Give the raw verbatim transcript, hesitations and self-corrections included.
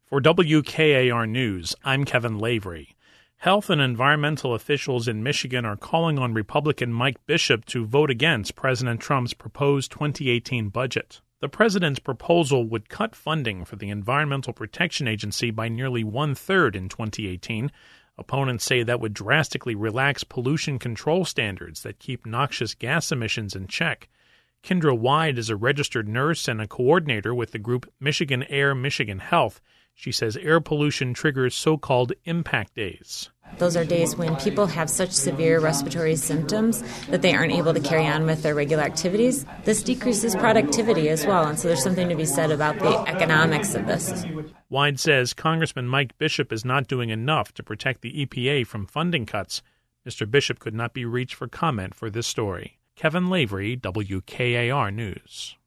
For W K A R News, I'm Kevin Lavery. Health and environmental officials in Michigan are calling on Republican Mike Bishop to vote against President Trump's proposed twenty eighteen budget. The president's proposal would cut funding for the Environmental Protection Agency by nearly one-third in twenty eighteen. Opponents say that would drastically relax pollution control standards that keep noxious gas emissions in check. Kendra Wide is a registered nurse and a coordinator with the group Michigan Air, Michigan Health. She says air pollution triggers so-called impact days. Those are days when people have such severe respiratory symptoms that they aren't able to carry on with their regular activities. This decreases productivity as well, and so there's something to be said about the economics of this. Wide says Congressman Mike Bishop is not doing enough to protect the E P A from funding cuts. Mister Bishop could not be reached for comment for this story. Kevin Lavery, W K A R News.